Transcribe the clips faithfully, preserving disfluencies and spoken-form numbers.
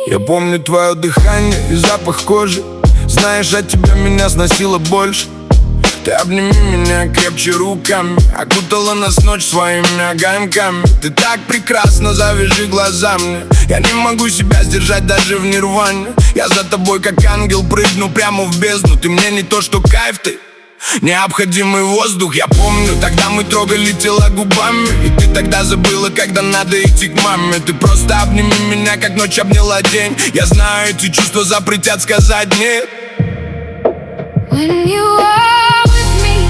Я помню твое дыхание и запах кожи. Знаешь, от тебя меня сносило больше. Ты обними меня крепче руками, окутала нас ночь своими огоньками. Ты так прекрасна, завяжи глаза мне. Я не могу себя сдержать даже в нирване. Я за тобой как ангел прыгну прямо в бездну. Ты мне не то что кайф, ты необходимый воздух. Я помню, тогда мы трогали тела губами, и ты тогда забыла, когда надо идти к маме. Ты просто обними меня, как ночь обняла день. Я знаю, эти чувства запретят сказать нет. When you are with me,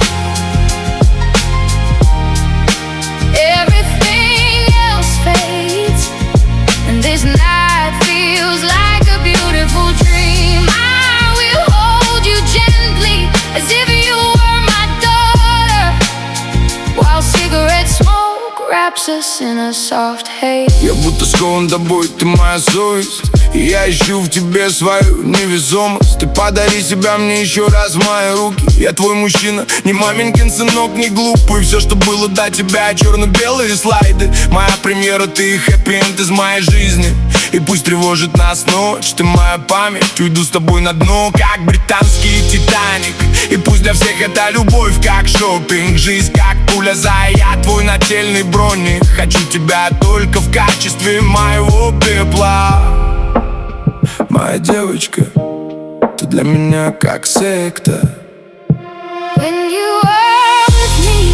everything else fades, and this night feels like a beautiful dream. I will hold you gently, as if you were my daughter, while cigarette smoke wraps us in a soft haze. Я будто скован тобой, ты моя совесть, и я ищу в тебе свою невесомость. Ты подари себя мне еще раз в мои руки. Я твой мужчина, не маменькин сынок, не глупый. Все, что было до тебя, черно-белые слайды. Моя премьера, ты хэппи-энд из моей жизни. И пусть тревожит нас ночь, ты моя память. Уйду с тобой на дно, как британский Титаник. И пусть для всех это любовь, как шопинг. Жизнь как пуля, зая, я твой нательный броник. Хочу тебя только в качестве моего пепла. Моя девочка, ты для меня как секта. When you are with me,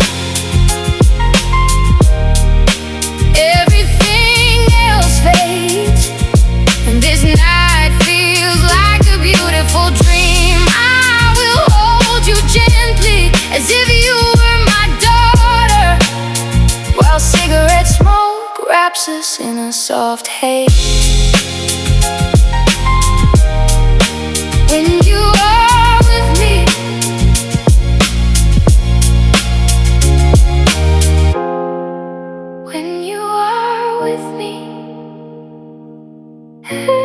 everything else fades, and this night feels like a beautiful dream. I will hold you gently, as if you were my daughter, while cigarette smoke wraps us in a soft haze. When you are with me, when you are with me.